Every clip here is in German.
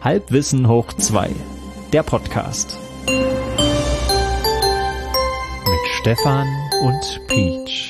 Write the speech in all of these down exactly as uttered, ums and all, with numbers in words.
Halbwissen hoch zwei, der Podcast. Mit Stefan und Peach.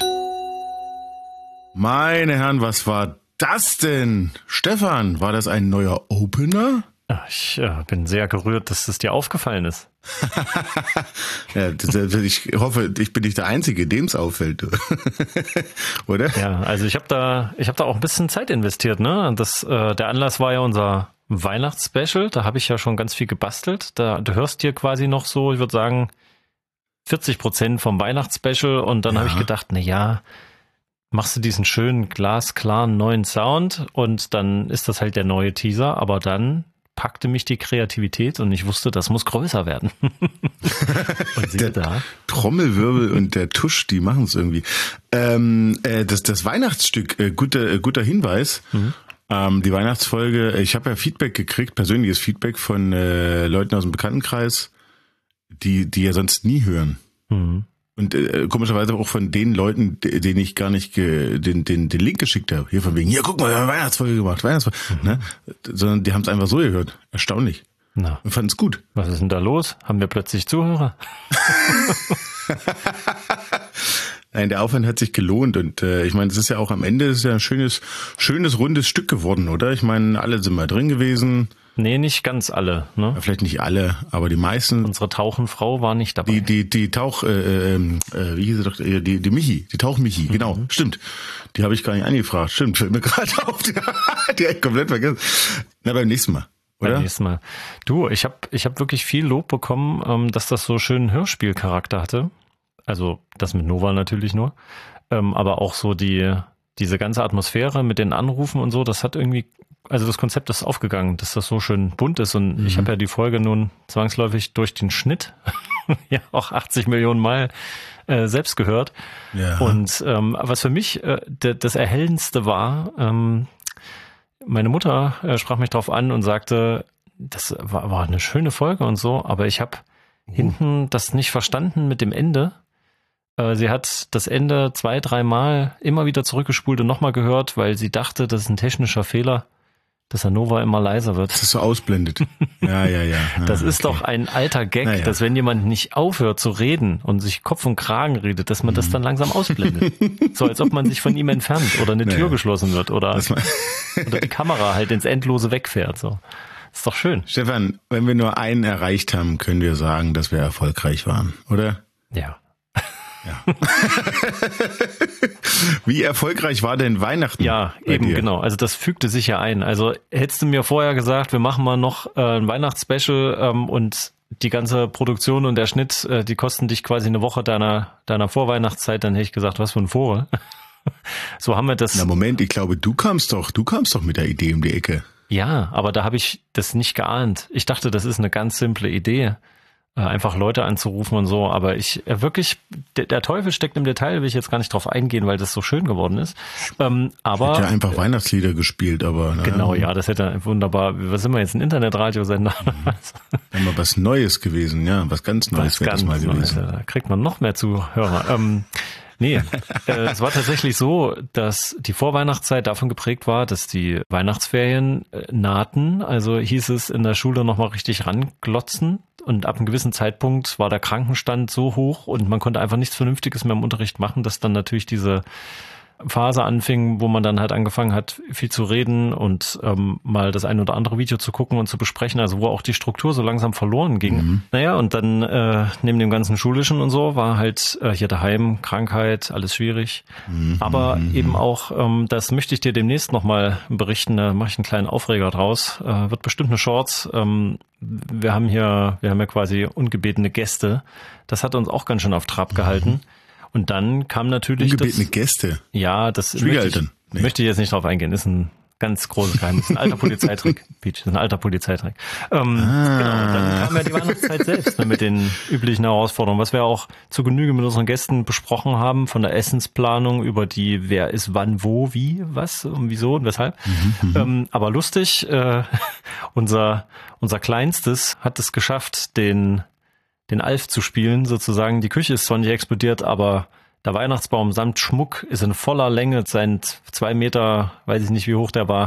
Meine Herren, was war das denn? Stefan, war das ein neuer Opener? Ich äh, bin sehr gerührt, dass es dir aufgefallen ist. Ja, das, ich hoffe, ich bin nicht der Einzige, dem es auffällt, oder? Ja, also ich habe da, ich habe da auch ein bisschen Zeit investiert, ne? Das, äh, der Anlass war ja unser Weihnachtsspecial. Da habe ich ja schon ganz viel gebastelt. Da, du hörst hier quasi noch so, ich würde sagen, vierzig Prozent vom Weihnachtsspecial. Und dann ja. habe ich gedacht, na ja, machst du diesen schönen glasklaren neuen Sound und dann ist das halt der neue Teaser. Aber dann packte mich die Kreativität und ich wusste, das muss größer werden. Und der da. Trommelwirbel und der Tusch, die machen es irgendwie. Ähm, äh, das, das Weihnachtsstück, äh, guter, äh, guter Hinweis. Mhm. Ähm, die Weihnachtsfolge, ich habe ja Feedback gekriegt, persönliches Feedback von äh, Leuten aus dem Bekanntenkreis, die, die ja sonst nie hören. Mhm. Und äh, komischerweise auch von den Leuten, denen ich gar nicht ge, den, den, den Link geschickt habe. Hier von wegen, hier, guck mal, wir haben eine Weihnachtsfolge gemacht, Weihnachtsfolge. Mhm. Ne? Sondern die haben es einfach so gehört. Erstaunlich. Na. Und fanden es gut. Was ist denn da los? Haben wir plötzlich Zuhörer? Nein, der Aufwand hat sich gelohnt. Und äh, ich meine, es ist ja auch am Ende ist ja ein schönes, schönes, rundes Stück geworden, oder? Ich meine, alle sind mal drin gewesen. Nee, nicht ganz alle. Ne? Ja, vielleicht nicht alle, aber die meisten. Unsere Tauchenfrau war nicht dabei. Die, die, die Tauch, äh, äh, wie hieß sie doch, die, die Michi, die Tauchmichi, mhm. Genau, stimmt. Die habe ich gar nicht angefragt, stimmt, fällt mir gerade auf, die, die habe ich komplett vergessen. Na, beim nächsten Mal, oder? Beim nächsten Mal. Du, ich habe ich hab wirklich viel Lob bekommen, ähm, dass das so schön Hörspielcharakter hatte. Also das mit Nova natürlich nur, ähm, aber auch so die diese ganze Atmosphäre mit den Anrufen und so, das hat irgendwie, also das Konzept ist aufgegangen, dass das so schön bunt ist und mhm. ich habe ja die Folge nun zwangsläufig durch den Schnitt ja auch achtzig Millionen Mal äh, selbst gehört. Ja. Und ähm, was für mich äh, d- das Erhellendste war, ähm, meine Mutter äh, sprach mich drauf an und sagte, das war, war eine schöne Folge und so, aber ich habe uh. hinten das nicht verstanden mit dem Ende. Sie hat das Ende zwei, dreimal immer wieder zurückgespult und nochmal gehört, weil sie dachte, das ist ein technischer Fehler, dass der Nova immer leiser wird. Das ist so ausblendet. Ja, ja, ja. Ah, das ist okay. Doch ein alter Gag, naja. Dass wenn jemand nicht aufhört zu reden und sich Kopf und Kragen redet, dass man das dann langsam ausblendet. So als ob man sich von ihm entfernt oder eine naja. Tür geschlossen wird oder, oder die Kamera halt ins Endlose wegfährt. So. Ist doch schön. Stefan, wenn wir nur einen erreicht haben, können wir sagen, dass wir erfolgreich waren, oder? Ja. Ja. Wie erfolgreich war denn Weihnachten? Ja, eben dir? Genau. Also das fügte sich ja ein. Also hättest du mir vorher gesagt, wir machen mal noch äh, ein Weihnachtsspecial ähm, und die ganze Produktion und der Schnitt, äh, die kosten dich quasi eine Woche deiner deiner Vorweihnachtszeit, dann hätte ich gesagt, was für ein Vogel. So haben wir das. Na Moment, ich glaube, du kamst doch, du kamst doch mit der Idee um die Ecke. Ja, aber da habe ich das nicht geahnt. Ich dachte, das ist eine ganz simple Idee. Einfach Leute anzurufen und so, aber ich äh, wirklich, der, der Teufel steckt im Detail, will ich jetzt gar nicht drauf eingehen, weil das so schön geworden ist. Ähm, aber ich hätte ja einfach äh, Weihnachtslieder gespielt, aber na, genau, ja, das hätte wunderbar. Was sind wir jetzt, ein Internetradiosender? Dann mal was Neues gewesen, ja, was ganz Neues wäre das mal gewesen. Neues, da kriegt man noch mehr Zuhörer. ähm, Nee, äh, es war tatsächlich so, dass die Vorweihnachtszeit davon geprägt war, dass die Weihnachtsferien äh, nahten. Also hieß es in der Schule nochmal richtig ranglotzen. Und ab einem gewissen Zeitpunkt war der Krankenstand so hoch und man konnte einfach nichts Vernünftiges mehr im Unterricht machen, dass dann natürlich diese Phase anfing, wo man dann halt angefangen hat, viel zu reden und ähm, mal das ein oder andere Video zu gucken und zu besprechen, also wo auch die Struktur so langsam verloren ging. Mhm. Naja, und dann äh, neben dem ganzen Schulischen und so war halt äh, hier daheim Krankheit, alles schwierig. Mhm. Aber eben auch, ähm, das möchte ich dir demnächst nochmal berichten, da mache ich einen kleinen Aufreger draus, äh, wird bestimmt eine Shorts. Ähm, wir haben hier, wir haben ja quasi ungebetene Gäste. Das hat uns auch ganz schön auf Trab gehalten. Mhm. Und dann kam natürlich ungebetene das, Gäste. Ja, das Schwiegereltern. Möchte ich, nee. möchte ich jetzt nicht drauf eingehen. Ist ein ganz großes Geheimnis. Ein alter Polizeitrick. Peach, ist ein alter Polizeitrick. Ähm, ah. Genau, und dann kam ja die Weihnachtszeit selbst, ne, mit den üblichen Herausforderungen, was wir auch zu Genüge mit unseren Gästen besprochen haben, von der Essensplanung über die, wer ist wann, wo, wie, was und wieso und weshalb. Mhm, ähm, aber lustig, äh, unser, unser Kleinstes hat es geschafft, den den Alf zu spielen, sozusagen. Die Küche ist zwar nicht explodiert, aber der Weihnachtsbaum samt Schmuck ist in voller Länge, sein zwei Meter, weiß ich nicht, wie hoch der war,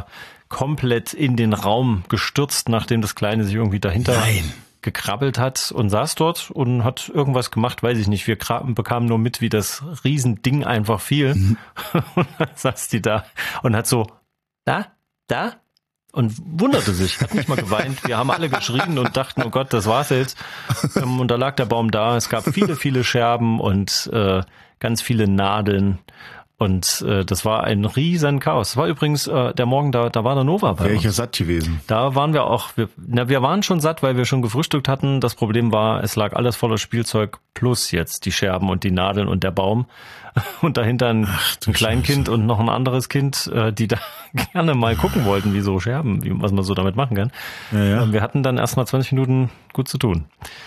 komplett in den Raum gestürzt, nachdem das Kleine sich irgendwie dahinter Nein. gekrabbelt hat und saß dort und hat irgendwas gemacht, weiß ich nicht. Wir bekamen nur mit, wie das Riesending einfach fiel. Mhm. Und dann saß die da und hat so, da, da, und wunderte sich, hat nicht mal geweint. Wir haben alle geschrien und dachten, oh Gott, das war's jetzt. Und da lag der Baum da. Es gab viele, viele Scherben und äh, ganz viele Nadeln. Und äh, das war ein riesen Chaos. Das war übrigens äh, der Morgen, da, da war der Nova bei Wäre ich uns. ja satt gewesen. Da waren wir auch, wir, na, wir waren schon satt, weil wir schon gefrühstückt hatten. Das Problem war, es lag alles voller Spielzeug plus jetzt die Scherben und die Nadeln und der Baum. Und dahinter ein, Ach, ein Kleinkind Scheiße. und noch ein anderes Kind, äh, die da gerne mal gucken wollten, wie so Scherben, wie, was man so damit machen kann. Ja, ja. Und wir hatten dann erstmal zwanzig Minuten gut zu tun.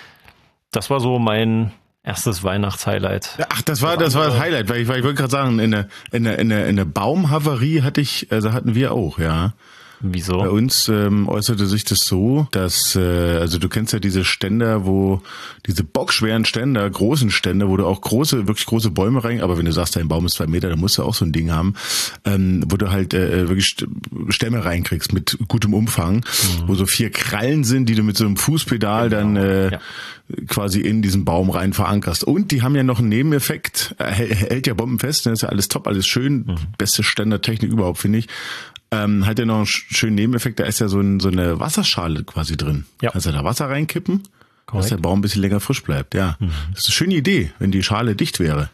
Das war so mein erstes Weihnachtshighlight. Ach, das war das war das Highlight, weil ich, weil ich wollte gerade sagen, in der in der in der in der Baumhavarie hatte ich, also hatten wir auch, ja. Wieso? Bei uns ähm, äußerte sich das so, dass, äh, also du kennst ja diese Ständer, wo, diese bockschweren Ständer, großen Ständer, wo du auch große, wirklich große Bäume rein, aber wenn du sagst, dein Baum ist zwei Meter, dann musst du auch so ein Ding haben, ähm, wo du halt äh, wirklich Stämme reinkriegst mit gutem Umfang, mhm. wo so vier Krallen sind, die du mit so einem Fußpedal genau. dann äh, ja. quasi in diesen Baum rein verankerst. Und die haben ja noch einen Nebeneffekt, äh, hält ja bombenfest, das ist ja alles top, alles schön, mhm. beste Ständertechnik überhaupt, finde ich. Ähm, hat ja noch einen schönen Nebeneffekt, da ist ja so, ein, so eine Wasserschale quasi drin. Ja. Kannst du da Wasser reinkippen, Korrekt. dass der Baum ein bisschen länger frisch bleibt. Ja, mhm. das ist eine schöne Idee, wenn die Schale dicht wäre.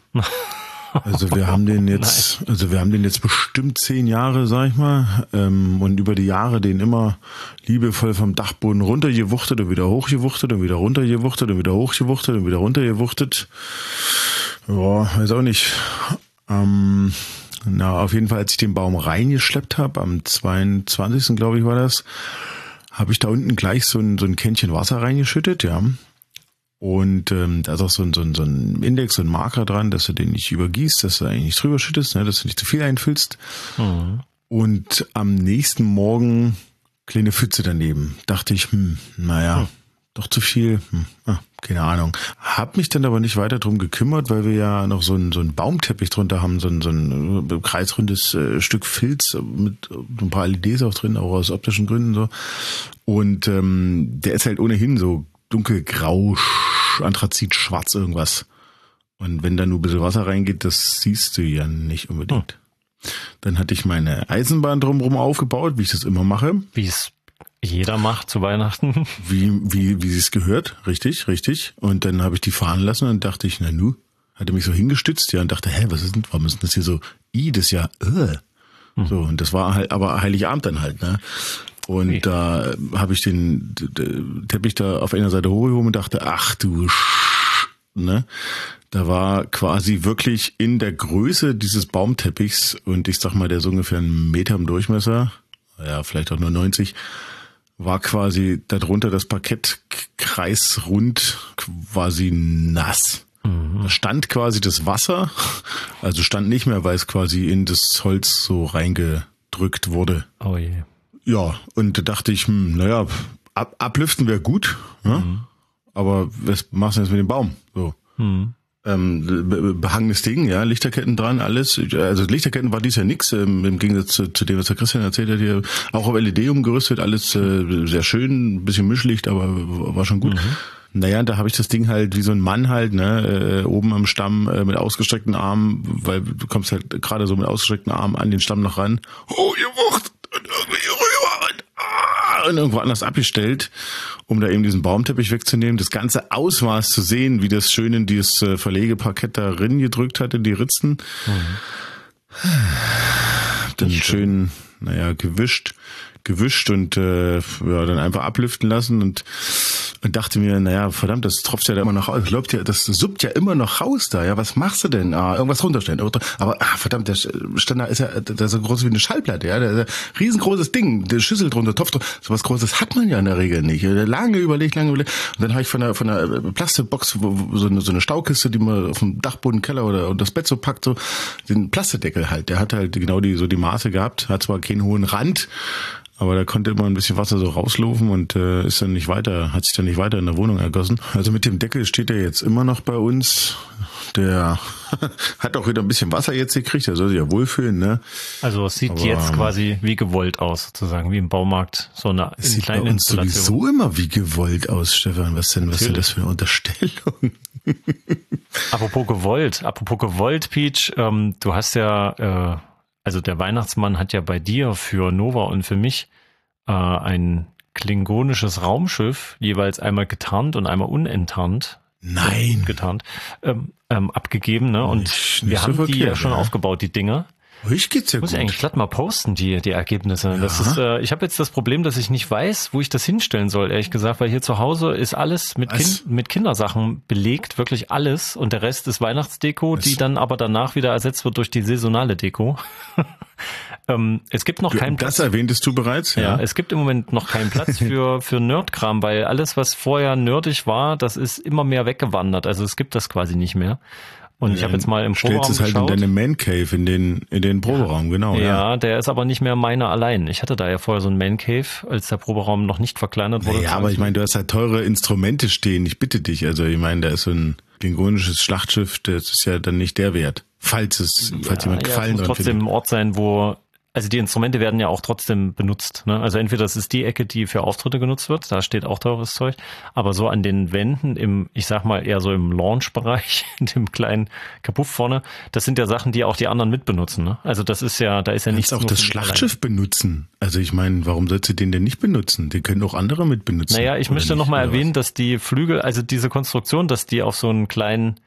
Also wir haben den jetzt, also wir haben den jetzt bestimmt zehn Jahre, sag ich mal, ähm, und über die Jahre den immer liebevoll vom Dachboden runtergewuchtet und wieder hochgewuchtet und wieder runtergewuchtet und wieder hochgewuchtet und wieder runtergewuchtet. Ja, weiß auch nicht. Ähm, Na, auf jeden Fall, als ich den Baum reingeschleppt habe, am zweiundzwanzigsten glaube ich war das, habe ich da unten gleich so ein, so ein Kännchen Wasser reingeschüttet, ja. Und ähm, da ist auch so ein, so, ein, so ein Index, so ein Marker dran, dass du den nicht übergießt, dass du eigentlich nicht drüber schüttest, ne, dass du nicht zu viel einfüllst. Mhm. Und am nächsten Morgen kleine Pfütze daneben. Dachte ich, hm, naja, mhm. doch zu viel, hm, ah, keine Ahnung. Hab mich dann aber nicht weiter drum gekümmert, weil wir ja noch so einen so einen Baumteppich drunter haben, so ein, so ein kreisrundes äh, Stück Filz mit ein paar L E Ds auch drin, auch aus optischen Gründen so. Und ähm, der ist halt ohnehin so dunkelgrau, Anthrazit, schwarz irgendwas. Und wenn da nur ein bisschen Wasser reingeht, das siehst du ja nicht unbedingt. Hm. Dann hatte ich meine Eisenbahn drumherum aufgebaut, wie ich das immer mache. Wie es jeder macht zu Weihnachten. Wie, wie, wie sie es gehört. Richtig, richtig. Und dann habe ich die fahren lassen und dachte ich, na nu, hatte mich so hingestützt, ja, und dachte, hä, was ist denn, warum ist denn das hier so, i, das ist ja, äh. Hm. So, und das war halt, aber Heiligabend dann halt, ne. Und okay. da habe ich den, den Teppich da auf einer Seite hochgehoben und dachte, ach du Sch, ne. Da war quasi wirklich in der Größe dieses Baumteppichs, und ich sag mal, der ist ungefähr einen Meter im Durchmesser, ja, vielleicht auch nur neunzig, war quasi darunter das Parkett kreisrund quasi nass. Mhm. Da stand quasi das Wasser, also stand nicht mehr, weil es quasi in das Holz so reingedrückt wurde. Oh je. Ja, und da dachte ich, hm, naja, ab, ablüften wäre gut, ja? Mhm. Aber was machst du jetzt mit dem Baum? So. Mhm. Ähm, behangenes Ding, ja, Lichterketten dran, alles. Also Lichterketten war dies ja nix, ähm, im Gegensatz zu, zu dem, was der Christian erzählt hat hier. Auch auf L E D umgerüstet, alles äh, sehr schön, ein bisschen Mischlicht, aber war schon gut. Mhm. Naja, da habe ich das Ding halt wie so ein Mann halt, ne, äh, oben am Stamm äh, mit ausgestreckten Armen, weil du kommst halt gerade so mit ausgestreckten Armen an den Stamm noch ran. Oh, ihr Wucht! Und irgendwie rüber und, ah, und irgendwo anders abgestellt, um da eben diesen Baumteppich wegzunehmen. Das ganze Ausmaß zu sehen, wie das schön in dieses äh, Verlegeparkett da drin gedrückt hat, in die Ritzen. Mhm. Dann schön, naja, gewischt, gewischt und äh, ja, dann einfach ablüften lassen und und dachte mir, naja, verdammt, das tropft ja da immer noch raus. Das läuft ja, das suppt ja immer noch raus da. Ja, was machst du denn? Ah, irgendwas runterstellen. Aber ah, verdammt, der Ständer ist ja, der ist so groß wie eine Schallplatte. Ja, der ist ein riesengroßes Ding, der Schüssel drunter, Topf drunter. So was Großes hat man ja in der Regel nicht. Lange überlegt, lange überlegt. Und dann habe ich von der von der Plastikbox so eine, so eine Staukiste, die man auf dem Dachboden, Keller oder und das Bett so packt, so den Plastikdeckel halt. Der hat halt genau die so die Maße gehabt, hat zwar keinen hohen Rand, aber da konnte immer ein bisschen Wasser so rauslaufen und äh, ist dann nicht weiter, hat sich dann nicht weiter in der Wohnung ergossen. Also mit dem Deckel steht er jetzt immer noch bei uns. der hat auch wieder ein bisschen Wasser jetzt gekriegt, der soll sich ja wohlfühlen, ne? Also es sieht Aber, jetzt quasi wie gewollt aus, sozusagen, wie im Baumarkt, so eine es sieht bei kleine uns Installation. sowieso immer wie gewollt aus, Stefan. Was denn, was ist denn das für eine Unterstellung? Apropos gewollt, apropos gewollt, Peach, ähm, du hast ja, äh, also der Weihnachtsmann hat ja bei dir für Nova und für mich äh, ein klingonisches Raumschiff, jeweils einmal getarnt und einmal unenttarnt. Nein. Getarnt, ähm, ähm, abgegeben, ne? Und Nicht, wir nicht haben so die verkehrt, ja schon ja. aufgebaut, die Dinger. Euch geht's ja Muss gut. ich eigentlich glatt mal posten, die, die Ergebnisse. Ja. Das ist, äh, ich habe jetzt das Problem, dass ich nicht weiß, wo ich das hinstellen soll, ehrlich gesagt, weil hier zu Hause ist alles mit, kind, mit Kindersachen belegt, wirklich alles. Und der Rest ist Weihnachtsdeko, Was? die dann aber danach wieder ersetzt wird durch die saisonale Deko. ähm, es gibt noch keinen Platz. Das erwähntest du bereits? Ja, Ja. es gibt im Moment noch keinen Platz für, für Nerdkram, weil alles, was vorher nerdig war, das ist immer mehr weggewandert. Also es gibt das quasi nicht mehr. Und ich habe jetzt mal im Proberaum Stellst es halt geschaut. in deine Man Cave, in den, in den Proberaum, genau. Ja, Ja, der ist aber nicht mehr meiner allein. Ich hatte da ja vorher so einen Man Cave, als der Proberaum noch nicht verkleinert wurde. ja, aber ich meine, du hast halt teure Instrumente stehen, ich bitte dich. Also ich meine, da ist so ein klingonisches Schlachtschiff, das ist ja dann nicht der Wert. Falls es, falls jemand ja, Gefallen es muss dran trotzdem findet. ein Ort sein, wo, also die Instrumente werden ja auch trotzdem benutzt. Ne? Also entweder das ist die Ecke, die für Auftritte genutzt wird, da steht auch teures Zeug, aber so an den Wänden im, ich sag mal eher so im Launch-Bereich, in dem kleinen Kapuff vorne, das sind ja Sachen, die auch die anderen mitbenutzen. Ne? Also das ist ja, da ist ja Du nichts kannst auch nur das für mich Schlachtschiff benutzen. Also ich meine, warum sollst du den denn nicht benutzen? Den können auch andere mit benutzen. Naja, ich oder möchte nicht, nochmal oder erwähnen, dass die Flügel, also diese Konstruktion, dass die auf so einen kleinen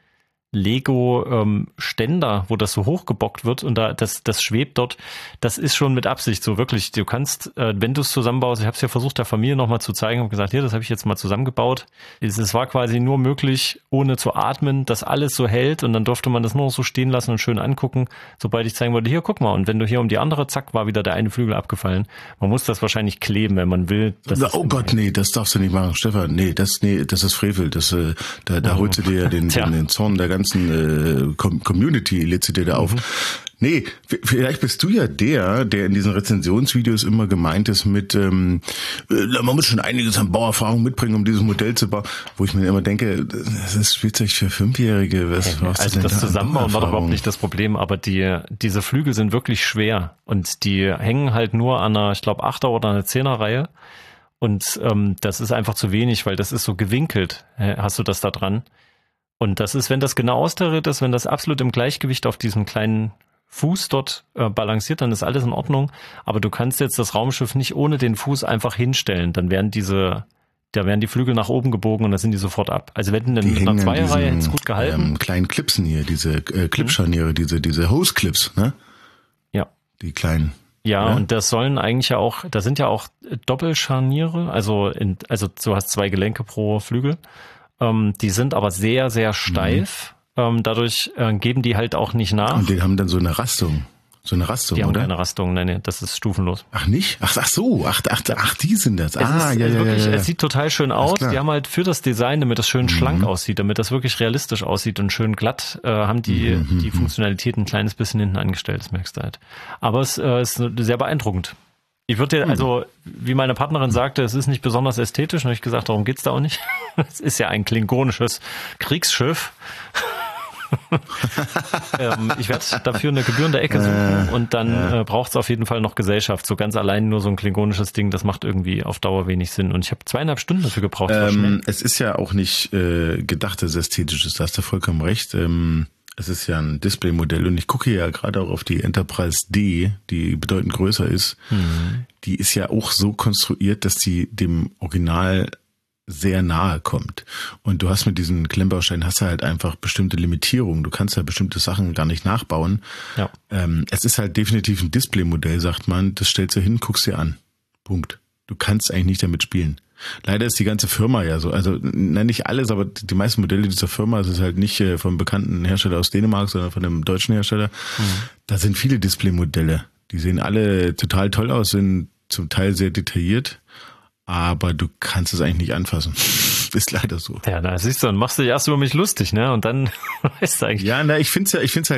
Lego-Ständer, wo das so hochgebockt wird und da das das schwebt dort, das ist schon mit Absicht so wirklich. Du kannst, äh, wenn du es zusammenbaust, ich habe es ja versucht der Familie nochmal zu zeigen, habe gesagt, hier, das habe ich jetzt mal zusammengebaut. Es, es war quasi nur möglich, ohne zu atmen, dass alles so hält und dann durfte man das nur noch so stehen lassen und schön angucken, sobald ich zeigen wollte, hier, guck mal, und wenn du hier um die andere, zack, war wieder der eine Flügel abgefallen. Man muss das wahrscheinlich kleben, wenn man will. Das Na, ist oh Gott, nee, das darfst du nicht machen, Stefan. Nee, das, nee, das ist Frevel. Das, äh, da, da holst du dir ja den, Tja. den, den Zorn der ganzen äh, Com- Community, lädst du dir da auf. Nee, v- vielleicht bist du ja der, der in diesen Rezensionsvideos immer gemeint ist mit, ähm, äh, man muss schon einiges an Bauerfahrung mitbringen, um dieses Modell zu bauen. Wo ich mir immer denke, das ist Spielzeug für Fünfjährige. Was brauchst du Also denn das da an Zusammenbauen war doch überhaupt Bauerfahrung? nicht das Problem, aber die diese Flügel sind wirklich schwer und die hängen halt nur an einer, ich glaube, Achter- oder einer Zehner-Reihe und ähm, das ist einfach zu wenig, weil das ist so gewinkelt, äh, hast du das da dran. Und das ist, wenn das genau austariert ist, wenn das absolut im Gleichgewicht auf diesem kleinen Fuß dort äh, balanciert, dann ist alles in Ordnung. Aber du kannst jetzt das Raumschiff nicht ohne den Fuß einfach hinstellen. Dann werden diese, da werden die Flügel nach oben gebogen und dann sind die sofort ab. Also wenn du Die mit einer hängen an Zweierreihe diesen, hättest gut gehalten. Ähm, kleinen Clipsen hier, diese äh, Clipscharniere, diese, diese Hose-Clips, ne? Ja. Die kleinen. Ja, Ja. und das sollen eigentlich ja auch, da sind ja auch Doppelscharniere, also in, also du hast zwei Gelenke pro Flügel. Ähm, die sind aber sehr, sehr steif. Mhm. Ähm, dadurch äh, geben die halt auch nicht nach. Und die haben dann so eine Rastung. So eine Rastung, Die haben oder? keine Rastung, nein, nee, das ist stufenlos. Ach nicht? Ach, ach so, ach, ach, ach, die sind das. Es ah, ist ja, ja, wirklich, ja, ja. es sieht total schön aus. klar. Die haben halt für das Design, damit das schön Mhm. schlank aussieht, damit das wirklich realistisch aussieht und schön glatt, äh, haben die Mhm, die Funktionalität ein kleines bisschen hinten angestellt, das merkst du halt. Aber es äh, ist sehr beeindruckend. Ich würde dir, also, wie meine Partnerin sagte, es ist nicht besonders ästhetisch, und habe ich gesagt, darum geht's da auch nicht. Es ist ja ein klingonisches Kriegsschiff. ähm, ich werde dafür eine gebührende Ecke suchen und dann ja. äh, braucht es auf jeden Fall noch Gesellschaft. So ganz allein nur so ein klingonisches Ding, das macht irgendwie auf Dauer wenig Sinn. Und ich habe zweieinhalb Stunden dafür gebraucht. Das war schnell. Ähm, es ist ja auch nicht äh, gedacht, dass es ästhetisch ist, da hast du vollkommen recht. Ähm, es ist ja ein Displaymodell und ich gucke ja gerade auch auf die Enterprise D, die bedeutend größer ist. Mhm. Die ist ja auch so konstruiert, dass die dem Original sehr nahe kommt. Und du hast mit diesen Klemmbausteinen hast du halt einfach bestimmte Limitierungen. Du kannst ja bestimmte Sachen gar nicht nachbauen. Ja. Ähm, es ist halt definitiv ein Displaymodell, sagt man. Das stellst du hin, guckst dir an. Punkt. Du kannst eigentlich nicht damit spielen. Leider ist die ganze Firma ja so, also na, nicht alles, aber die meisten Modelle dieser Firma, es ist halt nicht äh, vom bekannten Hersteller aus Dänemark, sondern von einem deutschen Hersteller. Mhm. Da sind viele Displaymodelle. Die sehen alle total toll aus, sind zum Teil sehr detailliert, aber du kannst es eigentlich nicht anfassen. Ist leider so. Ja, da siehst du, dann machst du dich erst über mich lustig, ne? Und dann weißt du eigentlich. Ja, na, ich find's ja, ich find's halt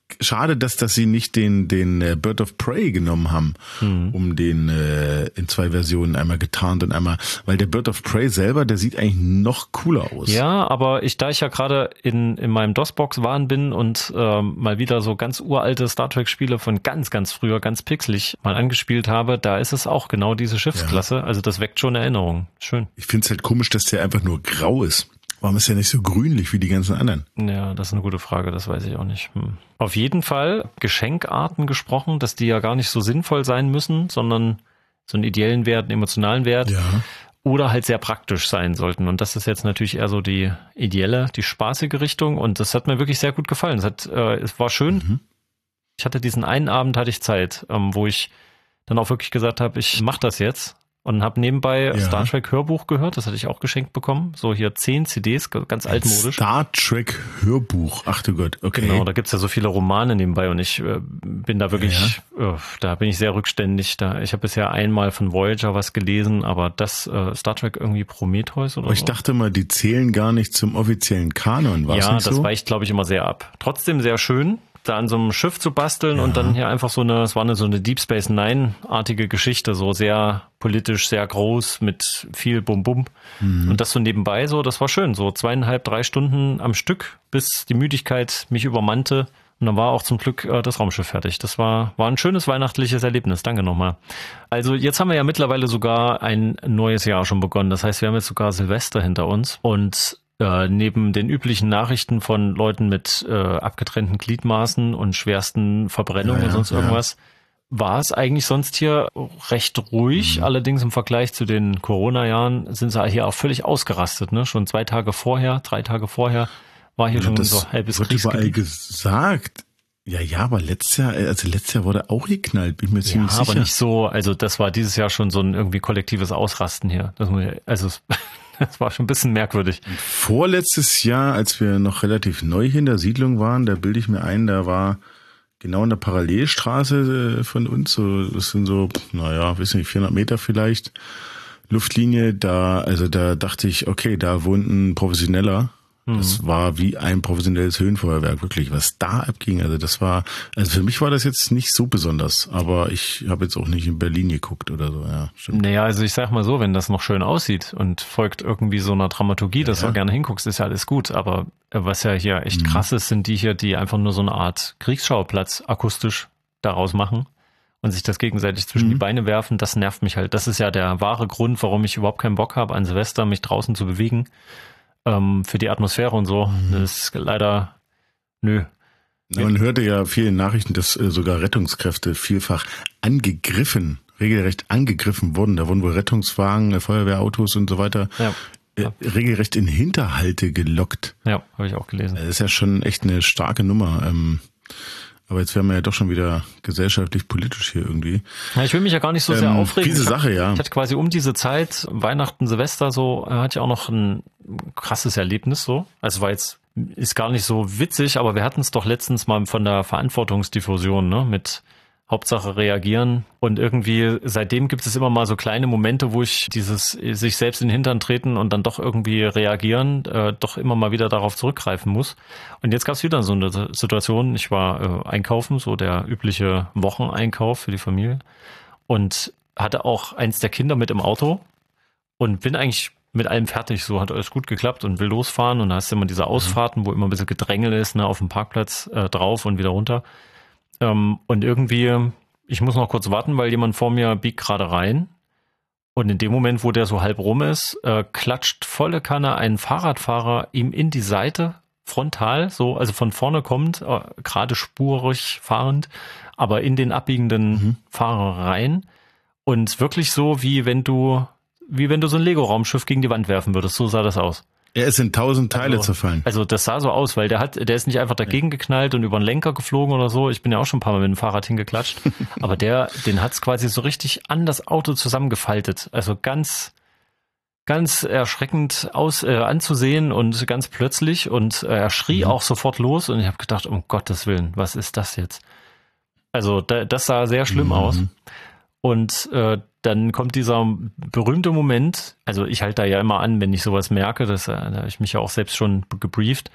schade, dass, dass sie nicht den, den äh, Bird of Prey genommen haben, mhm. um den äh, in zwei Versionen einmal getarnt und einmal, weil der Bird of Prey selber, der sieht eigentlich noch cooler aus. Ja, aber ich, da ich ja gerade in, in meinem DOS-Box-Wahn bin und ähm, mal wieder so ganz uralte Star Trek-Spiele von ganz, ganz früher, ganz pixelig mal angespielt habe, da ist es auch genau diese Schiffsklasse. Ja. Also das weckt schon Erinnerungen. Schön. Ich finde es halt komisch, dass der einfach nur grau ist. Warum ist der nicht so grünlich wie die ganzen anderen? Ja, das ist eine gute Frage, das weiß ich auch nicht. Hm. Auf jeden Fall Geschenkarten gesprochen, dass die ja gar nicht so sinnvoll sein müssen, sondern so einen ideellen Wert, einen emotionalen Wert. Ja. Oder halt sehr praktisch sein sollten. Und das ist jetzt natürlich eher so die ideelle, die spaßige Richtung. Und das hat mir wirklich sehr gut gefallen. Es hat, äh, es war schön. Mhm. Ich hatte diesen einen Abend, hatte ich Zeit, ähm, wo ich dann auch wirklich gesagt habe, ich mache das jetzt. Und habe nebenbei ja. Star Trek Hörbuch gehört, das hatte ich auch geschenkt bekommen. So hier zehn C Ds, ganz altmodisch. Star Trek Hörbuch, ach du Gott, okay. Genau, da gibt's ja so viele Romane nebenbei und ich äh, bin da wirklich, ja. äh, da bin ich sehr rückständig. Da, ich habe bisher einmal von Voyager was gelesen, aber das äh, Star Trek irgendwie Prometheus oder aber ich so. Ich dachte mal, die zählen gar nicht zum offiziellen Kanon, war ja, nicht so? Ja, das weicht, glaube ich, immer sehr ab. Trotzdem sehr schön, da an so einem Schiff zu basteln ja. und dann hier einfach so eine, es war eine so eine Deep Space Nine-artige Geschichte, so sehr politisch, sehr groß, mit viel Bum-Bum. Mhm. Und das so nebenbei so, das war schön, so zweieinhalb, drei Stunden am Stück, bis die Müdigkeit mich übermannte. Und dann war auch zum Glück äh, das Raumschiff fertig. Das war, war ein schönes weihnachtliches Erlebnis. Danke nochmal. Also jetzt haben wir ja mittlerweile sogar ein neues Jahr schon begonnen. Das heißt, wir haben jetzt sogar Silvester hinter uns und Äh, neben den üblichen Nachrichten von Leuten mit äh, abgetrennten Gliedmaßen und schwersten Verbrennungen ja, ja, und sonst irgendwas, ja. war es eigentlich sonst hier recht ruhig. Mhm. Allerdings im Vergleich zu den Corona-Jahren sind sie hier auch völlig ausgerastet. Ne? Schon zwei Tage vorher, drei Tage vorher war hier ja, schon so halbes Kriegsgebiet. Das wird überall gesagt. Ja, ja, aber letztes Jahr, also letztes Jahr wurde auch geknallt, bin ich mir ziemlich ja, sicher. aber nicht so, also das war dieses Jahr schon so ein irgendwie kollektives Ausrasten hier. Das muss ich, also das war schon ein bisschen merkwürdig. Und vorletztes Jahr, als wir noch relativ neu hier in der Siedlung waren, da bilde ich mir ein, da war genau in der Parallelstraße von uns, so, das sind so, naja, weiß nicht, vierhundert Meter vielleicht, Luftlinie, da, also da dachte ich, okay, da wohnt ein Professioneller. Das war wie ein professionelles Höhenfeuerwerk, wirklich, was da abging. Also das war, also für mich war das jetzt nicht so besonders, aber ich habe jetzt auch nicht in Berlin geguckt oder so, ja, stimmt. Naja, also ich sag mal so, wenn das noch schön aussieht und folgt irgendwie so einer Dramaturgie, dass ja, du ja. gerne hinguckst, ist ja alles gut. Aber was ja hier echt mhm. krass ist, sind die hier, die einfach nur so eine Art Kriegsschauplatz akustisch daraus machen und sich das gegenseitig zwischen mhm. die Beine werfen. Das nervt mich halt. Das ist ja der wahre Grund, warum ich überhaupt keinen Bock habe, an Silvester mich draußen zu bewegen. Für die Atmosphäre und so. Das ist leider, nö. Ja, man hörte ja viele Nachrichten, dass äh, sogar Rettungskräfte vielfach angegriffen, regelrecht angegriffen wurden. Da wurden wohl Rettungswagen, Feuerwehrautos und so weiter ja, ja. Äh, regelrecht in Hinterhalte gelockt. Ja, habe ich auch gelesen. Das ist ja schon echt eine starke Nummer. Ähm, aber jetzt werden wir ja doch schon wieder gesellschaftlich, politisch hier irgendwie. Ja, ich will mich ja gar nicht so sehr ähm, aufregen. Diese Sache, ja. Ich hatte quasi um diese Zeit, Weihnachten, Silvester, so, hatte ich auch noch ein krasses Erlebnis, so. Also war jetzt, ist gar nicht so witzig, aber wir hatten es doch letztens mal von der Verantwortungsdiffusion, ne, mit Hauptsache reagieren. Und irgendwie seitdem gibt es immer mal so kleine Momente, wo ich dieses sich selbst in den Hintern treten und dann doch irgendwie reagieren, äh, doch immer mal wieder darauf zurückgreifen muss. Und jetzt gab es wieder so eine Situation, ich war äh, einkaufen, so der übliche Wocheneinkauf für die Familie und hatte auch eins der Kinder mit im Auto und bin eigentlich mit allem fertig, so hat alles gut geklappt und will losfahren und da hast du immer diese Ausfahrten, wo immer ein bisschen Gedrängel ist, ne, auf dem Parkplatz äh, drauf und wieder runter. Um, und irgendwie, ich muss noch kurz warten, weil jemand vor mir biegt gerade rein. Und in dem Moment, wo der so halb rum ist, äh, klatscht volle Kanne ein Fahrradfahrer ihm in die Seite, frontal, so, also von vorne kommt, äh, gerade spurig fahrend, aber in den abbiegenden mhm. Fahrer rein. Und wirklich so, wie wenn du, wie wenn du so ein Lego-Raumschiff gegen die Wand werfen würdest. So sah das aus. Er ist in tausend Teile also, zerfallen. Also das sah so aus, weil der hat, der ist nicht einfach dagegen geknallt und über den Lenker geflogen oder so. Ich bin ja auch schon ein paar Mal mit dem Fahrrad hingeklatscht. Aber der, den hat's quasi so richtig an das Auto zusammengefaltet. Also ganz, ganz erschreckend aus äh, anzusehen und ganz plötzlich. Und äh, er schrie mhm. auch sofort los und ich habe gedacht, um Gottes Willen, was ist das jetzt? Also da, das sah sehr schlimm mhm. aus. Und äh, dann kommt dieser berühmte Moment, also ich halte da ja immer an, wenn ich sowas merke, das, da habe ich mich ja auch selbst schon gebrieft,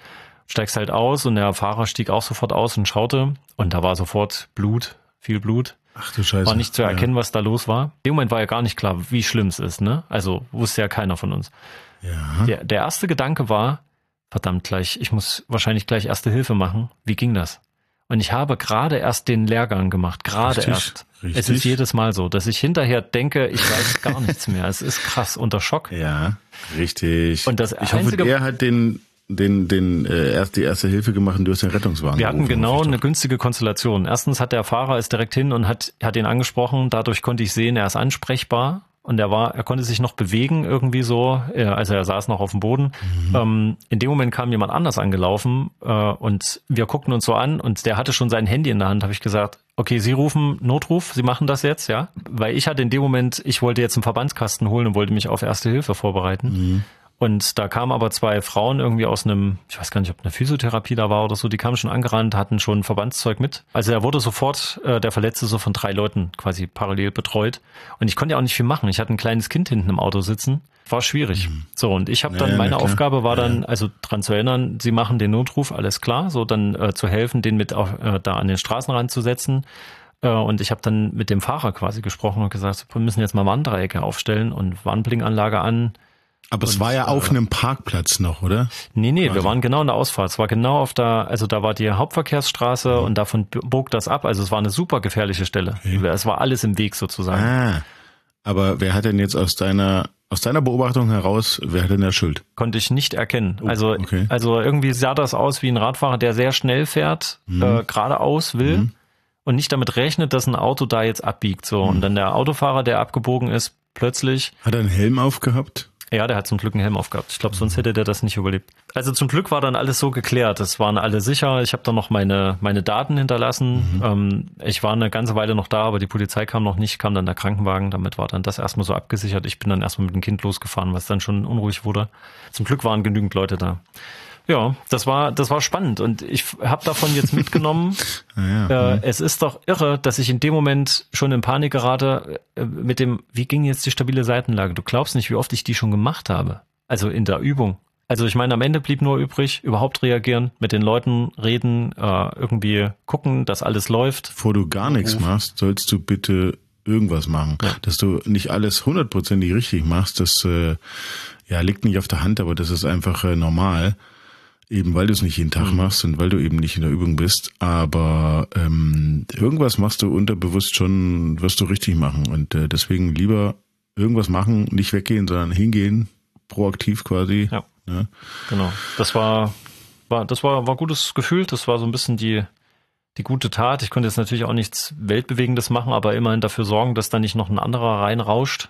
steigst halt aus und der Fahrer stieg auch sofort aus und schaute und da war sofort Blut, viel Blut. Ach du Scheiße. War nicht zu erkennen, ja. was da los war. In dem Moment war ja gar nicht klar, wie schlimm es ist, ne? Also wusste ja keiner von uns. Ja. Der, der erste Gedanke war, verdammt gleich, ich muss wahrscheinlich gleich Erste Hilfe machen. Wie ging das? Und ich habe gerade erst den Lehrgang gemacht, gerade Richtig, erst. richtig. Es ist jedes Mal so, dass ich hinterher denke, ich weiß gar nichts mehr. Es ist krass, unter Schock. Ja, richtig. Und das ich einzige- hoffe, der hat den, den, den äh, erst die erste Hilfe gemacht und du hast den Rettungswagen Wir hatten gerufen, genau hoffe ich eine doch. günstige Konstellation. Erstens hat der Fahrer ist direkt hin und hat, hat ihn angesprochen. Dadurch konnte ich sehen, er ist ansprechbar. Und er war, er konnte sich noch bewegen irgendwie so, äh, also er saß noch auf dem Boden. Mhm. Ähm, in dem Moment kam jemand anders angelaufen äh, und wir guckten uns so an und der hatte schon sein Handy in der Hand. Habe ich gesagt, okay, Sie rufen Notruf, Sie machen das jetzt, ja? Weil ich hatte in dem Moment, ich wollte jetzt einen Verbandskasten holen und wollte mich auf Erste Hilfe vorbereiten. Mhm. Und da kamen aber zwei Frauen irgendwie aus einem, ich weiß gar nicht, ob eine Physiotherapie da war oder so, die kamen schon angerannt, hatten schon Verbandszeug mit. Also er wurde sofort, äh, der Verletzte, so von drei Leuten quasi parallel betreut. Und ich konnte ja auch nicht viel machen. Ich hatte ein kleines Kind hinten im Auto sitzen. War schwierig. Mhm. So, und ich habe dann, ja, meine klar. Aufgabe war dann, ja. also dran zu erinnern, sie machen den Notruf, alles klar, so dann äh, zu helfen, den mit auf, äh, da an den Straßenrand zu setzen. Äh, und ich habe dann mit dem Fahrer quasi gesprochen und gesagt, wir müssen jetzt mal Warndreiecke aufstellen und Warnblinkanlage an. Aber es Und, war ja auf äh, einem Parkplatz noch, oder? Nee, nee, Also. wir waren genau in der Ausfahrt. Es war genau auf der, also da war die Hauptverkehrsstraße mhm. und davon bog das ab. Also es war eine super gefährliche Stelle. Okay. Es war alles im Weg sozusagen. Ah, aber wer hat denn jetzt aus deiner, aus deiner Beobachtung heraus, wer hat denn da Schuld? Konnte ich nicht erkennen. Oh, also, okay. also irgendwie sah das aus wie ein Radfahrer, der sehr schnell fährt, mhm. äh, geradeaus will mhm. und nicht damit rechnet, dass ein Auto da jetzt abbiegt. So. Mhm. Und dann der Autofahrer, der abgebogen ist, plötzlich. Hat er einen Helm aufgehabt? Ja, der hat zum Glück einen Helm aufgehabt. Ich glaube, sonst hätte der das nicht überlebt. Also zum Glück war dann alles so geklärt. Es waren alle sicher. Ich habe dann noch meine meine Daten hinterlassen. Mhm. Ähm, ich war eine ganze Weile noch da, aber die Polizei kam noch nicht, kam dann der Krankenwagen. Damit war dann das erstmal so abgesichert. Ich bin dann erstmal mit dem Kind losgefahren, was dann schon unruhig wurde. Zum Glück waren genügend Leute da. Ja, das war das war spannend und ich habe davon jetzt mitgenommen. ja, äh, mhm. Es ist doch irre, dass ich in dem Moment schon in Panik gerate äh, mit dem, wie ging jetzt die stabile Seitenlage? Du glaubst nicht, wie oft ich die schon gemacht habe. Also in der Übung. Also ich meine, am Ende blieb nur übrig, überhaupt reagieren, mit den Leuten reden, äh, irgendwie gucken, dass alles läuft. Bevor du gar nichts machst, sollst du bitte irgendwas machen. Ja. Dass du nicht alles hundertprozentig richtig machst, das äh, ja liegt nicht auf der Hand, aber das ist einfach äh, normal. Eben weil du es nicht jeden Tag machst und weil du eben nicht in der Übung bist. Aber ähm, irgendwas machst du unterbewusst schon, wirst du richtig machen. Und äh, deswegen lieber irgendwas machen, nicht weggehen, sondern hingehen, proaktiv quasi. Ja, ja. Genau. Das war, war, das war, war gutes Gefühl. Das war so ein bisschen die, die gute Tat. Ich konnte jetzt natürlich auch nichts Weltbewegendes machen, aber immerhin dafür sorgen, dass da nicht noch ein anderer reinrauscht.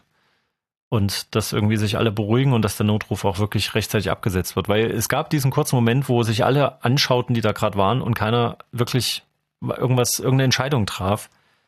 Und dass irgendwie sich alle beruhigen und dass der Notruf auch wirklich rechtzeitig abgesetzt wird. Weil es gab diesen kurzen Moment, wo sich alle anschauten, die da gerade waren und keiner wirklich irgendwas, irgendeine Entscheidung traf.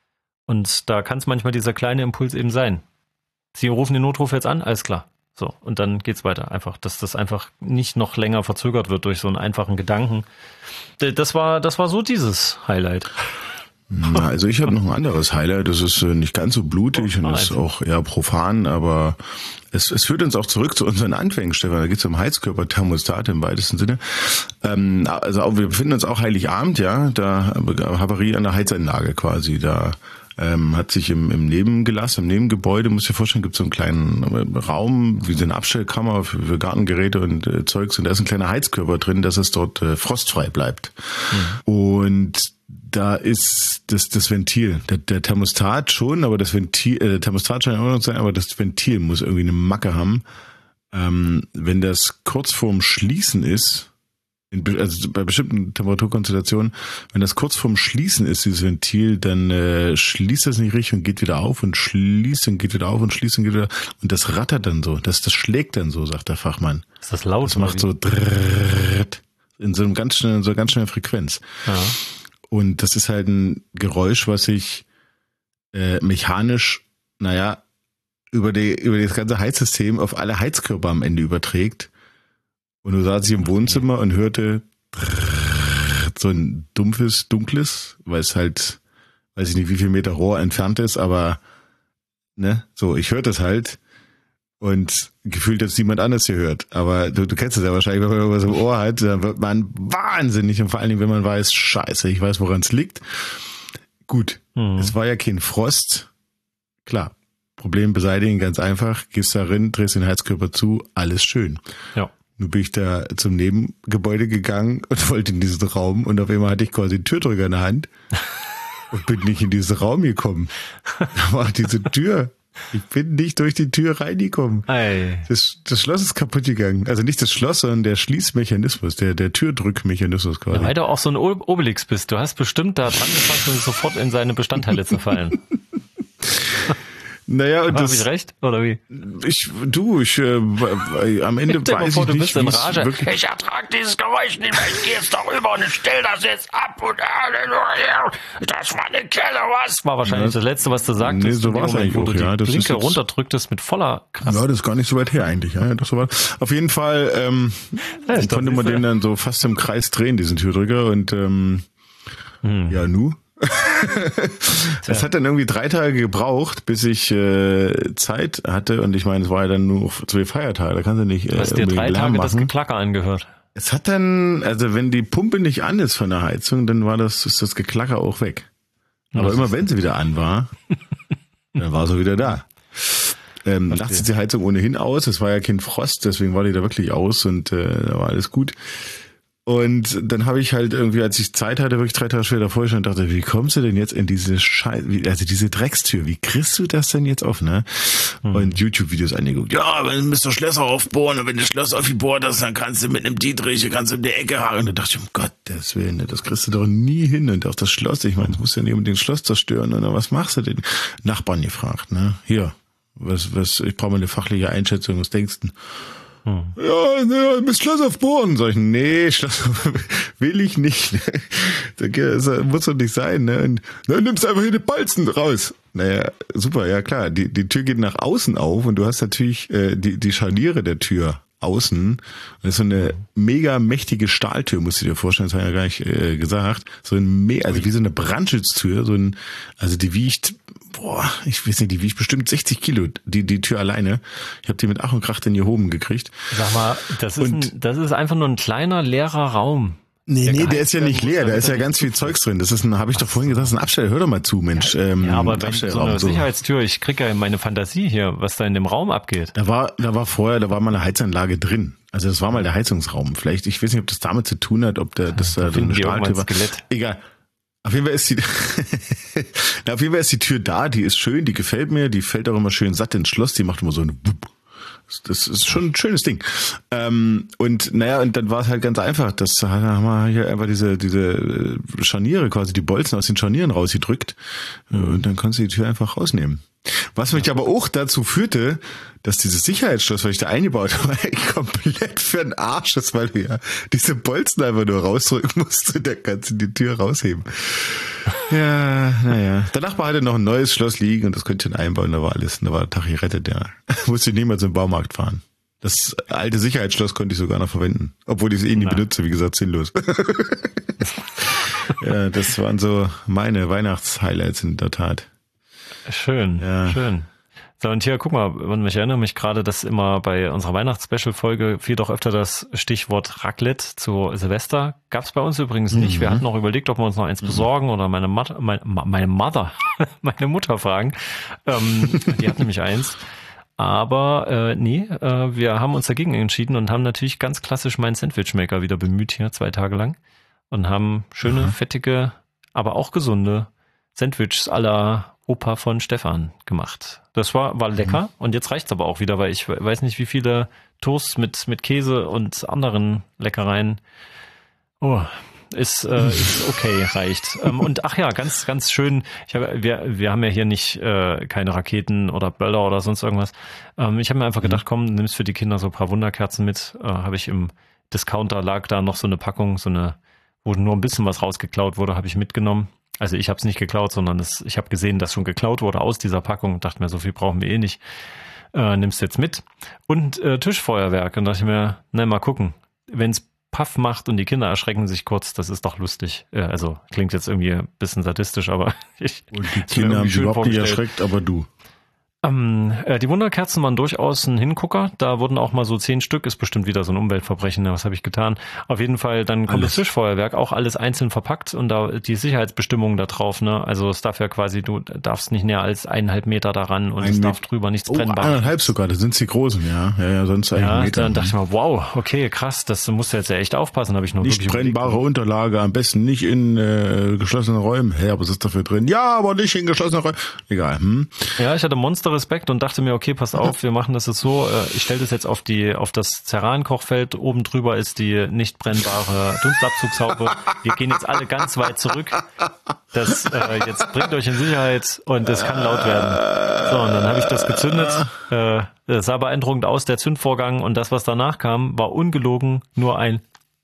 Und da kann es manchmal dieser kleine Impuls eben sein. Sie rufen den Notruf jetzt an, alles klar. So, und dann geht's weiter. Einfach, dass das einfach nicht noch länger verzögert wird durch so einen einfachen Gedanken. Das war, das war so dieses Highlight. Na, also ich habe noch ein anderes Highlight, das ist nicht ganz so blutig oh, und ist auch eher profan, aber es, es führt uns auch zurück zu unseren Anfängen, Stefan. Da geht es um Heizkörperthermostat im weitesten Sinne. Ähm, also auch, wir befinden uns auch Heiligabend, ja, da Havarie an der Heizanlage quasi, da ähm, hat sich im, im Nebengelass, im Nebengebäude, muss ich dir vorstellen, gibt es so einen kleinen Raum, wie so eine Abstellkammer für, für Gartengeräte und äh, Zeugs und da ist ein kleiner Heizkörper drin, dass es dort äh, frostfrei bleibt. Mhm. Und da ist das, das Ventil, der, der Thermostat schon, aber das Ventil, äh, der Thermostat scheint auch noch zu sein, aber das Ventil muss irgendwie eine Macke haben. Ähm, wenn das kurz vorm Schließen ist, in, also bei bestimmten Temperaturkonstellationen, wenn das kurz vorm Schließen ist, dieses Ventil, dann äh, schließt das nicht richtig und geht wieder auf und schließt und geht wieder auf und schließt und geht wieder und das rattert dann so, das, das schlägt dann so, sagt der Fachmann. Ist das laut? Das macht so drrrrt, in so einem ganz schnellen, so ganz schnellen Frequenz. Ja. Und das ist halt ein Geräusch, was sich äh, mechanisch, naja, über die über das ganze Heizsystem auf alle Heizkörper am Ende überträgt. Und du saß ich im Wohnzimmer und hörte so ein dumpfes, dunkles, weil es halt, weiß ich nicht, wie viel Meter Rohr entfernt ist, aber ne, so, ich hörte es halt. und gefühlt, dass niemand anders hier hört. Aber du, du kennst es ja wahrscheinlich, wenn man irgendwas im Ohr hat, dann wird man wahnsinnig und vor allen Dingen, wenn man weiß, scheiße, ich weiß, woran es liegt. Gut, hm. es war ja kein Frost. Klar, Problem beseitigen, ganz einfach, gehst da rein, drehst den Heizkörper zu, alles schön. Ja. Nun bin ich da zum Nebengebäude gegangen und wollte in diesen Raum und auf einmal hatte ich quasi einen Türdrücker in der Hand und bin nicht in diesen Raum gekommen. Da war diese Tür. Ich bin nicht durch die Tür reingekommen. Ei. Das, das Schloss ist kaputt gegangen. Also nicht das Schloss, sondern der Schließmechanismus, der, der Türdrückmechanismus quasi. Ja, weil du auch so ein Obelix bist. Du hast bestimmt da dran gefasst und sofort in seine Bestandteile zerfallen. Naja, und Habe das, ich recht, oder wie? Ich, du, ich, äh, am Ende Stell weiß vor, ich du nicht, bist in wie es Rage. wirklich... Ich ertrag dieses Geräusch nicht mehr. Ich geh jetzt darüber und ich stell das jetzt ab und das war eine Kelle, was? Das war wahrscheinlich Ja. das Letzte, was du sagtest. Nee, so in dem war's Moment, eigentlich wo auch, du die ja. Das ist Blinke jetzt- runterdrücktest mit voller Kraft. Ja, das ist gar nicht so weit her eigentlich. Ja, das so war. Auf jeden Fall ähm, Ja, ist doch konnte man siehste. den dann so fast im Kreis drehen, diesen Türdrücker. Und ähm, Hm. ja, nu. Es hat dann irgendwie drei Tage gebraucht, bis ich äh, Zeit hatte. Und ich meine, es war ja dann nur zwei Feiertage. Da kannst du nicht äh, Du hast dir unbedingt drei Lärm Tage das machen. Geklacker angehört. Es hat dann, also wenn die Pumpe nicht an ist von der Heizung, dann war das, ist das Geklacker auch weg. Aber das immer ist- wenn sie wieder an war, dann war sie wieder da. Ähm, Verstehe. nachts ist die Heizung ohnehin aus, es war ja kein Frost, deswegen war die da wirklich aus und äh, da war alles gut. Und dann habe ich halt irgendwie, als ich Zeit hatte, wirklich drei Tage später vorher schon dachte, wie kommst du denn jetzt in diese Scheiße, also diese Dreckstür, wie kriegst du das denn jetzt auf, ne? Hm. Und YouTube-Videos angeguckt. Ja, aber dann müsst du Schlösser aufbohren und wenn du Schloss aufgebohrt hast, dann kannst du mit einem Dietrich, kannst du in die Ecke haken. Und da dachte ich, um Gottes Willen, ne, das kriegst du doch nie hin. Und auch das Schloss, ich meine, es muss ja nicht unbedingt das Schloss zerstören. Oder was machst du denn? Nachbarn gefragt, ne? Hier, was, was, ich brauche mal eine fachliche Einschätzung, was denkst du? Hm. Ja, ne, mit Schloss aufbohren. Sag ich, nee, Schloss will ich nicht. Das muss doch nicht sein, ne? Und, dann nimmst du einfach hier den Balzen raus. Naja, super, ja klar. Die, die Tür geht nach außen auf und du hast natürlich äh, die, die Scharniere der Tür außen. Und das ist so eine mega mächtige Stahltür, musst du dir vorstellen, das habe ich ja gar nicht äh, gesagt. So ein Me also wie so eine Brandschutztür, so ein, also die wiegt, boah, ich weiß nicht, die wiegt bestimmt sechzig Kilo, die, die Tür alleine. Ich habe die mit Ach und Krach dann hier oben gekriegt. Sag mal, das ist, Und- ein, das ist einfach nur ein kleiner, leerer Raum. Nee, Der nee, der geheizt ist ja werden nicht muss, leer, da damit ist ja er ganz nicht viel zu- Zeugs drin. Das ist ein, habe ich doch vorhin gesagt, das ist ein Absteller. Hör doch mal zu, Mensch. Ähm, Ja, aber wenn so Abstellraum, eine so. Sicherheitstür, ich krieg ja meine Fantasie hier, was da in dem Raum abgeht. Da war, da war vorher, da war mal eine Heizanlage drin. Also das war mal der Heizungsraum. Vielleicht, ich weiß nicht, ob das damit zu tun hat, ob da, das da so finden eine die irgendwann Stahltür war. Skelett. Egal. Auf jeden Fall ist die, Na, auf jeden Fall ist die Tür da, die ist schön, die gefällt mir, die fällt auch immer schön satt ins Schloss, die macht immer so eine Wupp. Das ist schon ein schönes Ding. Ähm, und naja, und dann war es halt ganz einfach. Das da haben wir hier einfach diese, diese Scharniere, quasi die Bolzen aus den Scharnieren rausgedrückt. Und dann konntest du die Tür einfach rausnehmen. Was mich aber auch dazu führte, dass dieses Sicherheitsschloss, was ich da eingebaut habe, komplett für den Arsch ist, weil du ja diese Bolzen einfach nur rausdrücken musst und dann kannst du die Tür rausheben. Ja, naja. Der Nachbar hatte noch ein neues Schloss liegen und das konnte ich dann einbauen, da war alles, da war der Tag gerettet, ja. Musste ich niemals im Baumarkt fahren. Das alte Sicherheitsschloss konnte ich sogar noch verwenden, obwohl ich es eh nie Na. benutze, wie gesagt, sinnlos. Ja, das waren so meine Weihnachtshighlights in der Tat. Schön, Ja. schön. So, und hier, guck mal, ich erinnere mich gerade, dass immer bei unserer Weihnachts-Special-Folge fiel doch öfter das Stichwort Raclette zu Silvester. Gab's bei uns übrigens nicht. Mhm. Wir hatten auch überlegt, ob wir uns noch eins besorgen oder meine Mutter, meine, meine Mother, meine Mutter fragen. Ähm, die hat nämlich eins. Aber äh, nee, äh, wir haben uns dagegen entschieden und haben natürlich ganz klassisch meinen Sandwichmaker wieder bemüht hier zwei Tage lang und haben schöne, fettige, aber auch gesunde Sandwiches à la Opa von Stefan gemacht. Das war war lecker und jetzt reicht's aber auch wieder, weil ich weiß nicht, wie viele Toasts mit mit Käse und anderen Leckereien. Oh, ist, äh, ist okay, reicht. Ähm, und ach ja, ganz ganz schön. Ich habe wir wir haben ja hier nicht äh, keine Raketen oder Böller oder sonst irgendwas. Ähm, ich habe mir einfach gedacht, komm, nimmst für die Kinder so ein paar Wunderkerzen mit. Äh, habe ich im Discounter lag da noch so eine Packung, so eine, wo nur ein bisschen was rausgeklaut wurde, habe ich mitgenommen. Also ich habe es nicht geklaut, sondern es, ich habe gesehen, dass schon geklaut wurde aus dieser Packung und dachte mir, so viel brauchen wir eh nicht. Äh, nimmst jetzt mit. Und äh, Tischfeuerwerk. Und dachte ich mir, na mal gucken. Wenn es Paff macht und die Kinder erschrecken sich kurz, das ist doch lustig. Äh, also klingt jetzt irgendwie ein bisschen sadistisch, aber ich... Und die Kinder haben sich überhaupt nicht erschreckt, aber du. Ähm, äh, die Wunderkerzen waren durchaus ein Hingucker. Da wurden auch mal so zehn Stück, ist bestimmt wieder so ein Umweltverbrechen. Was habe ich getan? Auf jeden Fall, dann kommt alles. Das Tischfeuerwerk, auch alles einzeln verpackt und da die Sicherheitsbestimmungen da drauf. Ne? Also es darf ja quasi, du darfst nicht näher als eineinhalb Meter daran und Ein es darf Met- drüber nichts oh, brennbar. Eineinhalb sogar, das sind die großen, ja. Ja, ja, sonst eigentlich ja, Meter. Dann dachte ich mal, wow, okay, krass, das musst du jetzt ja echt aufpassen. Habe ich noch nicht wirklich brennbare überlegt. Unterlage, am besten nicht in äh, geschlossenen Räumen. Hä, aber was ist dafür drin? Ja, aber nicht in geschlossenen Räumen. Egal. Hm. Ja, ich hatte Monster-Respekt und dachte mir, okay, pass auf, wir machen das jetzt so, ich stelle das jetzt auf die auf das Ceran-Kochfeld, oben drüber ist die nicht brennbare Dunstabzugshaube. Wir gehen jetzt alle ganz weit zurück. Das äh, jetzt bringt euch in Sicherheit und es kann laut werden. So, und dann habe ich das gezündet. Äh, das sah beeindruckend aus, der Zündvorgang, und das, was danach kam, war ungelogen nur ein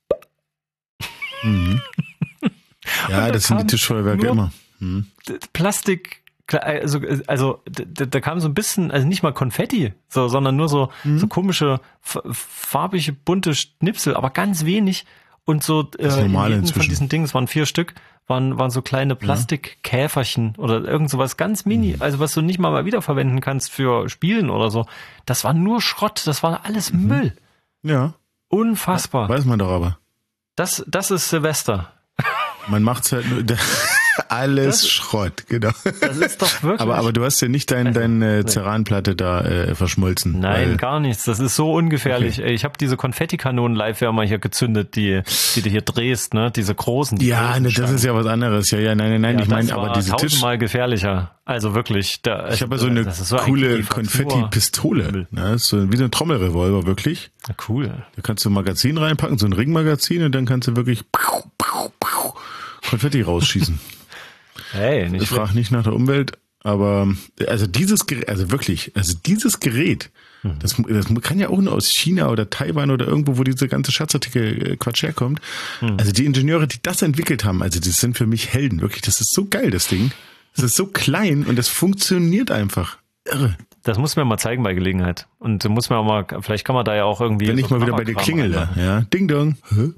mhm. Ja, das sind die Tischfeuerwerke immer. Mhm. Plastik Also, also da, da kam so ein bisschen, also nicht mal Konfetti, so, sondern nur so, mhm. so komische, f- farbige, bunte Schnipsel, aber ganz wenig. Und so äh, in jedem von diesen Dingen, es waren vier Stück, waren, waren so kleine Plastikkäferchen ja. oder irgend sowas ganz mini, mhm. also was du nicht mal mal wiederverwenden kannst für Spielen oder so. Das war nur Schrott, das war alles mhm. Müll. Ja. Unfassbar. Weiß man doch aber. Das, das ist Silvester. Man macht's halt nur... Alles das, Schrott, genau. Das ist doch wirklich. Aber, aber du hast ja nicht dein, also, deine Ceranplatte da äh, verschmolzen. Nein, gar nichts. Das ist so ungefährlich. Okay. Ich habe diese Konfettikanonen live ja mal hier gezündet, die, die du hier drehst, ne? Diese großen. Die ja, großen ne, das ist ja was anderes. Ja, ja, nein, nein, nein. Ja, ich meine, aber diese Tisch. Tausendmal gefährlicher. Also wirklich. Da, ich habe ja so eine so coole Konfetti-Pistole. Ne? So wie so ein Trommelrevolver, wirklich. Ja, cool. Da kannst du ein Magazin reinpacken, so ein Ringmagazin, und dann kannst du wirklich Konfetti rausschießen. Hey, nicht ich frage nicht nach der Umwelt, aber also dieses Gerät, also wirklich, also dieses Gerät, mhm. das, das kann ja auch nur aus China oder Taiwan oder irgendwo, wo diese ganze Schatzartikel Quatsch herkommt. Mhm. Also die Ingenieure, die das entwickelt haben, also die sind für mich Helden, wirklich. Das ist so geil, das Ding. Das ist so klein und das funktioniert einfach. Irre. Das muss mir mal zeigen bei Gelegenheit. Und muss man auch mal, vielleicht kann man da ja auch irgendwie. Wenn ich mal wieder bei dir klingele, ja, Ding Dong.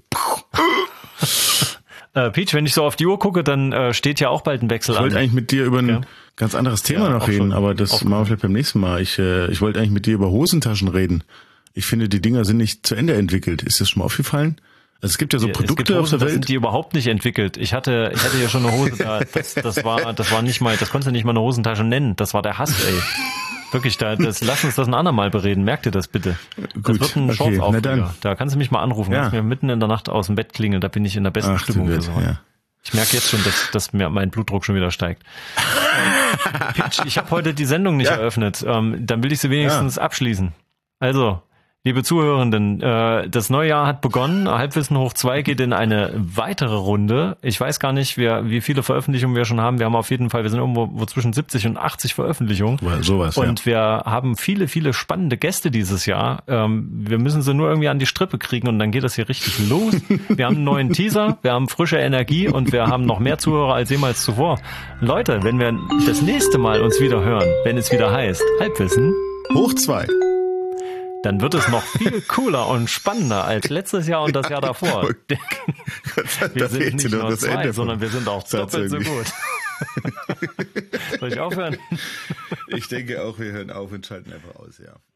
Äh, Peach, wenn ich so auf die Uhr gucke, dann äh, steht ja auch bald ein Wechsel an. Ich wollte eigentlich mit dir über ein ja. ganz anderes Thema ja, noch reden, schon. aber das machen wir vielleicht beim nächsten Mal. Ich, äh, ich wollte eigentlich mit dir über Hosentaschen reden. Ich finde, die Dinger sind nicht zu Ende entwickelt. Ist das schon mal aufgefallen? Also es gibt ja so Produkte es gibt Hosen, auf der Welt. Das sind die überhaupt nicht entwickelt. Ich hatte, ich hatte ja schon eine Hose da. Das, das war, das war nicht mal, das konntest du nicht mal eine Hosentasche nennen. Das war der Hass, ey. Wirklich, da, das, lass uns das ein andermal bereden. Merk dir das bitte. Das Gut, wird ein okay, Shorts-Aufreger. Da kannst du mich mal anrufen. Ja. Kannst mir mitten in der Nacht aus dem Bett klingeln. Da bin ich in der besten Ach, Stimmung für Welt, so. Ja. Ich merke jetzt schon, dass, dass mir mein Blutdruck schon wieder steigt. ähm, Pitch, ich habe heute die Sendung nicht ja. eröffnet. Ähm, dann will ich sie wenigstens ja. abschließen. Also, liebe Zuhörenden, äh, das neue Jahr hat begonnen. Halbwissen hoch zwei geht in eine weitere Runde. Ich weiß gar nicht, wir, wie viele Veröffentlichungen wir schon haben. Wir haben auf jeden Fall, wir sind irgendwo wo zwischen siebzig und achtzig Veröffentlichungen. Sowas, und ja. wir haben viele, viele spannende Gäste dieses Jahr. Ähm, wir müssen sie nur irgendwie an die Strippe kriegen und dann geht das hier richtig los. Wir haben einen neuen Teaser, wir haben frische Energie und wir haben noch mehr Zuhörer als jemals zuvor. Leute, wenn wir das nächste Mal uns wieder hören, wenn es wieder heißt Halbwissen hoch zwei, dann wird es noch viel cooler und spannender als letztes Jahr und das Jahr davor. Wir sind nicht nur zwei, sondern wir sind auch doppelt so gut. Soll ich aufhören? Ich denke auch, wir hören auf und schalten einfach aus, ja.